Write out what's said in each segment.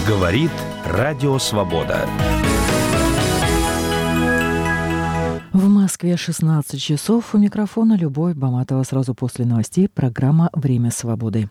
Говорит Радио Свобода. В Москве 16 часов. У микрофона Любовь Баматова. Сразу после новостей программа «Время свободы».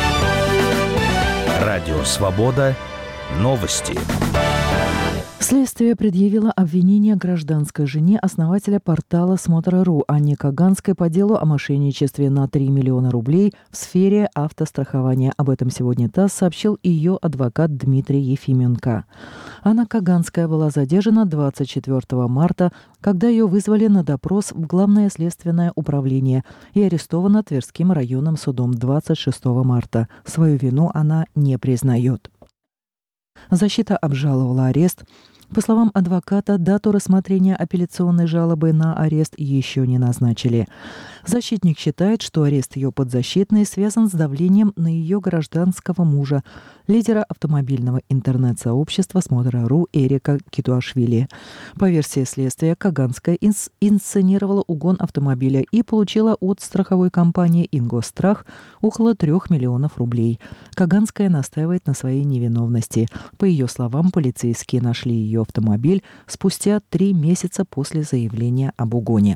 Радио Свобода. Новости. Следствие предъявило обвинение гражданской жене основателя портала Смотр.ру Анне Каганской по делу о мошенничестве на 3 миллиона рублей в сфере автострахования. Об этом сегодня ТАСС сообщил ее адвокат Дмитрий Ефименко. Анна Каганская была задержана 24 марта, когда ее вызвали на допрос в Главное следственное управление и арестована Тверским районным судом 26 марта. Свою вину она не признает. Защита обжаловала арест. По словам адвоката, дату рассмотрения апелляционной жалобы на арест еще не назначили. Защитник считает, что арест ее подзащитной связан с давлением на ее гражданского мужа, лидера автомобильного интернет-сообщества Смотр.ру Эрика Китуашвили. По версии следствия, Каганская инсценировала угон автомобиля и получила от страховой компании «Ингосстрах» около 3 миллионов рублей. Каганская настаивает на своей невиновности. По ее словам, полицейские нашли ее автомобиль спустя 3 месяца после заявления об угоне.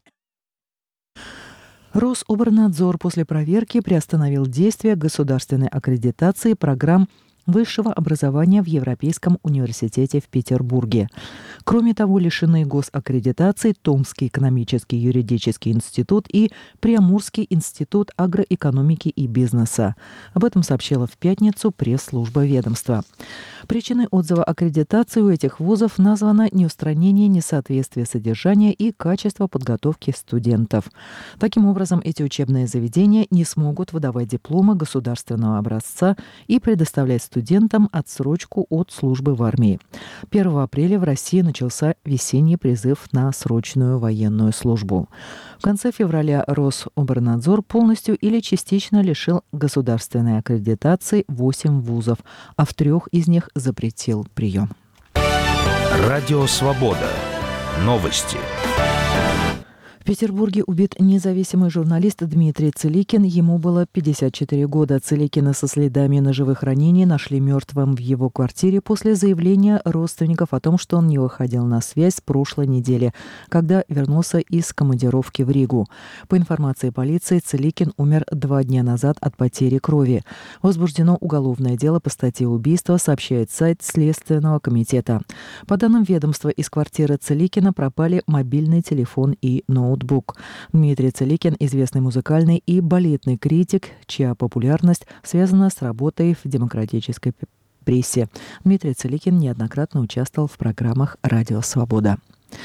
Рособорнадзор после проверки приостановил действие государственной аккредитации программ высшего образования в Европейском университете в Петербурге. Кроме того, лишены госаккредитации Томский экономический юридический институт и Приамурский институт агроэкономики и бизнеса. Об этом сообщила в пятницу пресс-служба ведомства. Причиной отзыва аккредитации у этих вузов названо неустранение несоответствия содержания и качества подготовки студентов. Таким образом, эти учебные заведения не смогут выдавать дипломы государственного образца и предоставлять студентам отсрочку от службы в армии. 1 апреля в России начался весенний призыв на срочную военную службу. В конце февраля Рособорнадзор полностью или частично лишил государственной аккредитации 8 вузов, а в 3 из них запретил прием. Радио Свобода. Новости. В Петербурге убит независимый журналист Дмитрий Циликин. Ему было 54 года. Циликина со следами ножевых ранений нашли мертвым в его квартире после заявления родственников о том, что он не выходил на связь с прошлой недели, когда вернулся из командировки в Ригу. По информации полиции, Циликин умер 2 дня назад от потери крови. Возбуждено уголовное дело по статье убийства, сообщает сайт Следственного комитета. По данным ведомства, из квартиры Циликина пропали мобильный телефон и ноутбук. Дмитрий Циликин – известный музыкальный и балетный критик, чья популярность связана с работой в демократической прессе. Дмитрий Циликин неоднократно участвовал в программах «Радио Свобода».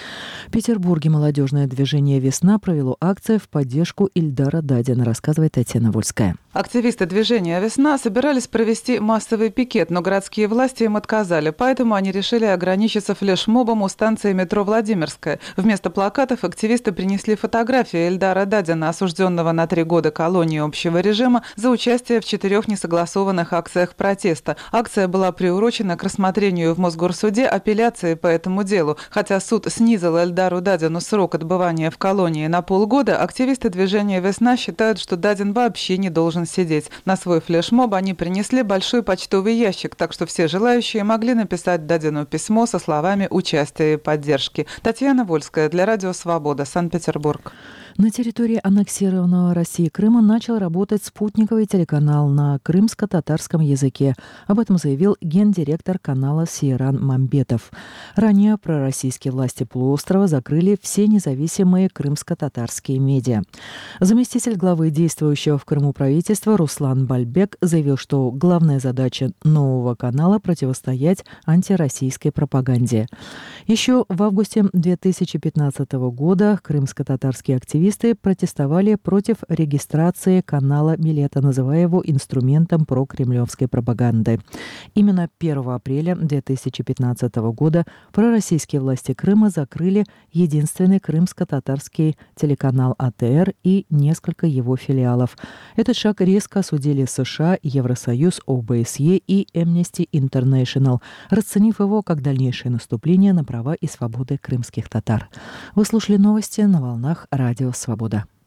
В Петербурге молодежное движение «Весна» провело акцию в поддержку Ильдара Дадина, рассказывает Татьяна Вольская. Активисты движения «Весна» собирались провести массовый пикет, но городские власти им отказали, поэтому они решили ограничиться флешмобом у станции метро «Владимирская». Вместо плакатов активисты принесли фотографии Ильдара Дадина, осужденного на 3 года колонии общего режима за участие в 4 несогласованных акциях протеста. Акция была приурочена к рассмотрению в Мосгорсуде апелляции по этому делу. Хотя суд снизил Ильдару Дадину срок отбывания в колонии на полгода, активисты движения «Весна» считают, что Дадин вообще не должен сидеть. На свой флешмоб они принесли большой почтовый ящик, так что все желающие могли написать Дадину письмо со словами участия и поддержки. Татьяна Вольская для Радио Свобода, Санкт-Петербург. На территории аннексированного Россией Крыма начал работать спутниковый телеканал на крымско-татарском языке. Об этом заявил гендиректор канала Сейран Мамбетов. Ранее пророссийские власти полуострова закрыли все независимые крымско-татарские медиа. Заместитель главы действующего в Крыму правительства Руслан Бальбек заявил, что главная задача нового канала – противостоять антироссийской пропаганде. Еще в августе 2015 года крымско-татарские активисты протестовали против регистрации канала Милета, называя его инструментом прокремлевской пропаганды. Именно 1 апреля 2015 года пророссийские власти Крыма закрыли единственный крымско-татарский телеканал АТР и несколько его филиалов. Этот шаг резко осудили США, Евросоюз, ОБСЕ и Amnesty International, расценив его как дальнейшее наступление на права и свободы крымских татар. Вы слушали новости на волнах Радио Свобода.